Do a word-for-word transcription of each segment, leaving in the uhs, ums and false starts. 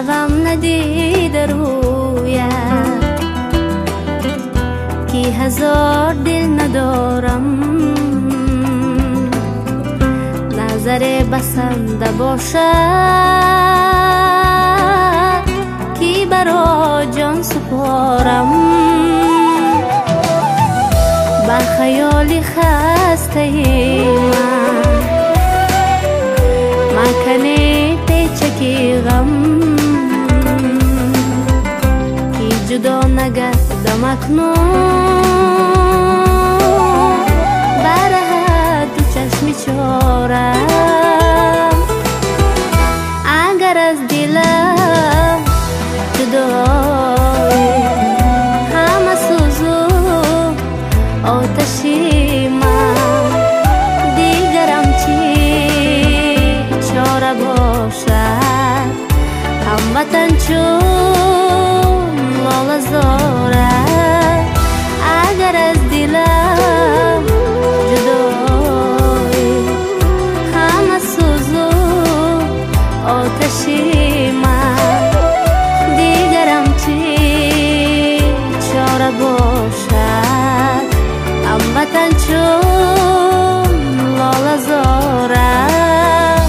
نروم ندیده رویت که هزار دل ندارم، نظر بسنده باشد که برا جان سپارم. بر خیال خسته من مکنه پیچکی غم که جدا نگردم اکنون بر دو چشم چارم. اگر از دلم جدایی همه سوزو آتشی من، دیگرم چی چاره باشد؟ هموطن چون لاله زارد. اگر از دلم جدایی همه سوزو آتشی من، دیگرم چی چاره باشد؟ هموطن چون لاله زارد.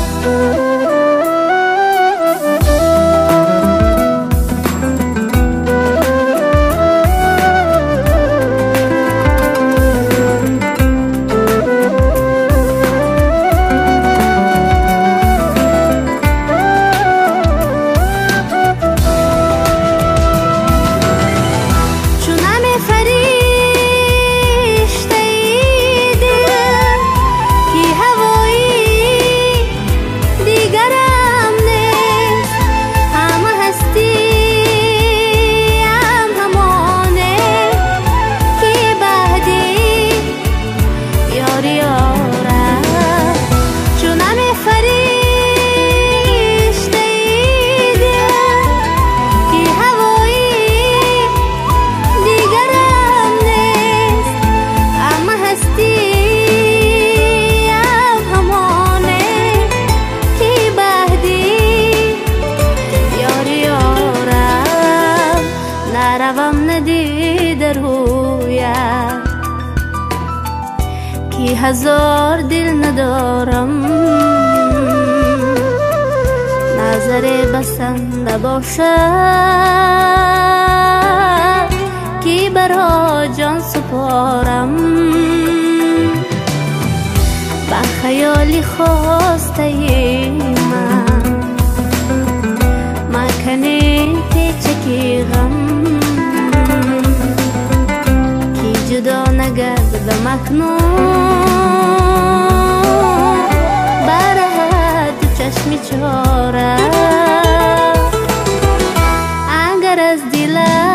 نروم ندیده رویت که هزار دل ندارم، نظر بسنده باشد که برا جان سپارم. با خیالی خواسته من مکنه پیچکی غم که جدا نگردم اکنون بر دو چشم چارم. اگر از دلم